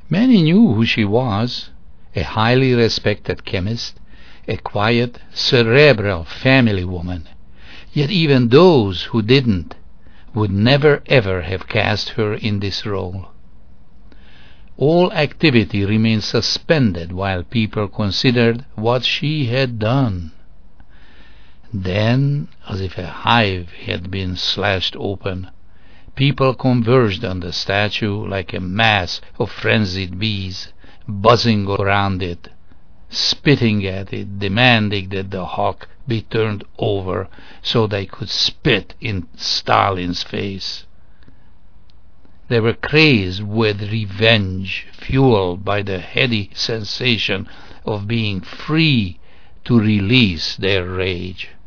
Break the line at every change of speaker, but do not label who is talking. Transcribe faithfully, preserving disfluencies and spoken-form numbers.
Many knew who she was, a highly respected chemist, a quiet, cerebral family woman. Yet even those who didn't would never ever have cast her in this role. All activity remained suspended while people considered what she had done. Then, as if a hive had been slashed open, people converged on the statue like a mass of frenzied bees, buzzing around it, spitting at it, demanding that the hawk be turned over so they could spit in Stalin's face. They were crazed with revenge, fueled by the heady sensation of being free to release their rage.